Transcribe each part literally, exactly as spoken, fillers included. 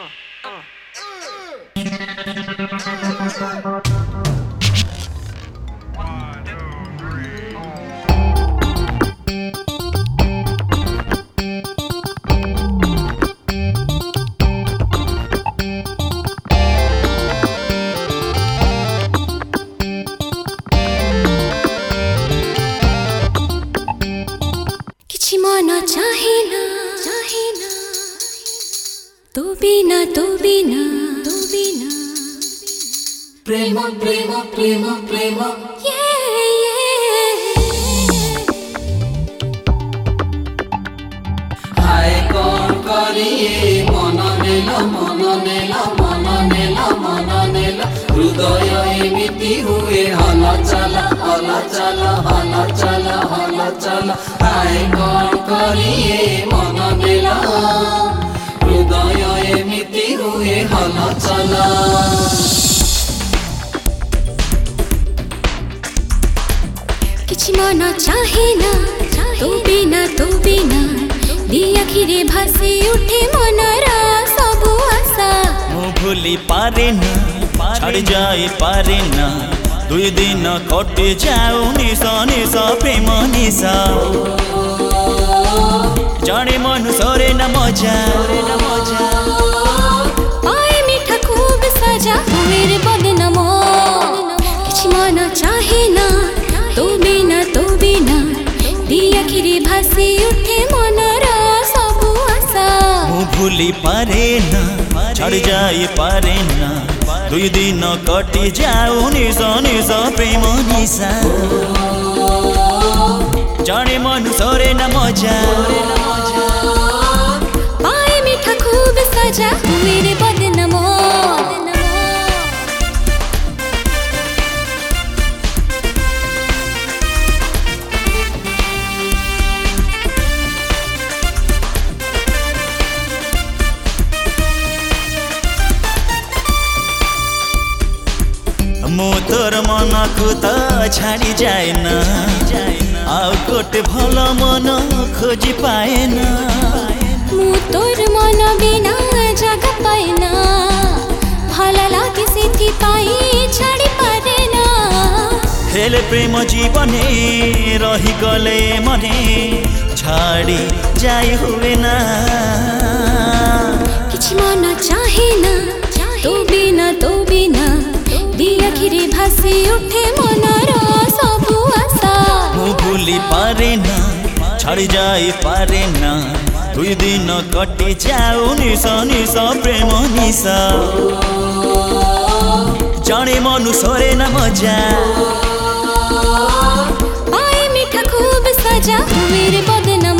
मन चाहे ना चाहे ना तो बिना तो बिना तो बिना प्रेम प्रेम प्रेम प्रेम ये हाय कौन करिए मन नेला मन नेला मन नेला मन नेला हृदय एमिति हुए हल चल हल चल हल चल हल चल हाय कौन करिए मन नेला हृदय एमिति हुए हल चल किछि मन चाहे ना तो बिना तो बिना दी आखिरे भासी उठे मनरा सबु आशा मु भूली पारे ना छाड़ जाए पारे ना दुई दिन कटे जाऊ निशा निशा प्रेम निशा जाने मनुष्य न मजा पाए मीठा खूब सजा मेरे बदनाम किछि मन चाहे ना तो बिना तो बिना दी आखिरे भासी उठे मनरा सबु आशा मु भूली पारे ना छाड़ जाए पारे ना दुई दिन कटे जाऊ निशा निशा प्रेम निशा जाने मनुष्य न मजा पाए मीठा खूब सजा मेरे बदनाम मो तोर मन को तो छाड़ी जाए ना आउ गोटे भल मन खोजी पाए ना मु तोर मन बिना जगह पाए ना भल लागे सेथि पाई छाड़ी पारे ना हेले प्रेम जीवने रही गले मने छाड़ी जाए हुए ना किछि मन चाहे ना तो बिना तो बिना दी आखिरे भासी उठे मनरा सबु आशा मु भूली पारे ना छाड़ जाए पारे ना दुई दिन कटे जाऊ निशा निशा प्रेम निशा जाने मनुष्य न मजा पाए मीठा खूब सजा मेरे बदनाम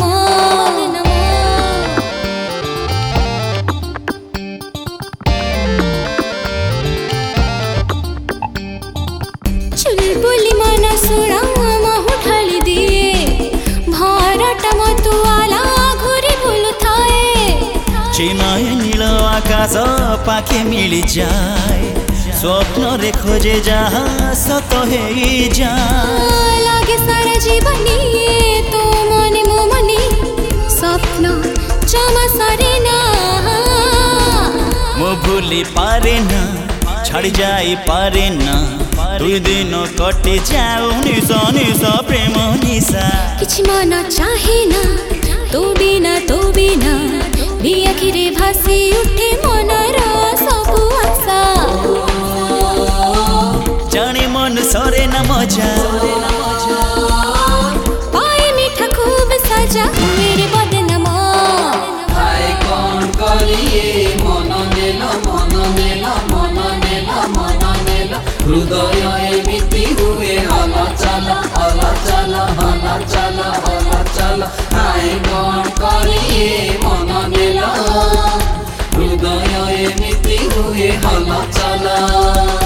चुलबुली मन सुना महु ढाली दिए भारत मतुआला घुरी भूलु थाए चिन्ह नील आकाश पाखे मिल जाए स्वप्न रे खोजे जहाँ सत है लागे सारा जीवनी तो मने मो मने स्वप्न जमा सरे ना मु भूली पारे ना छाड़ जाए पारे ना दुई दिन कटे जाऊ निशा निशा प्रेम निशा किछि मन चाहे ना तो बिना तो बिना दी आखिरे भासी उठे मनरा सबु आशा जाने मनुष्य न मजा पाए मीठा खूब सजा मेरे बदनाम हाय कौन करिए मन नेला मन नेला मन नेला मन नेला हृदय एमिति हुए हल चल हल चल हल चल हल चल हाय कौन करिए मन नेला हृदय एमिति हुए हल चल।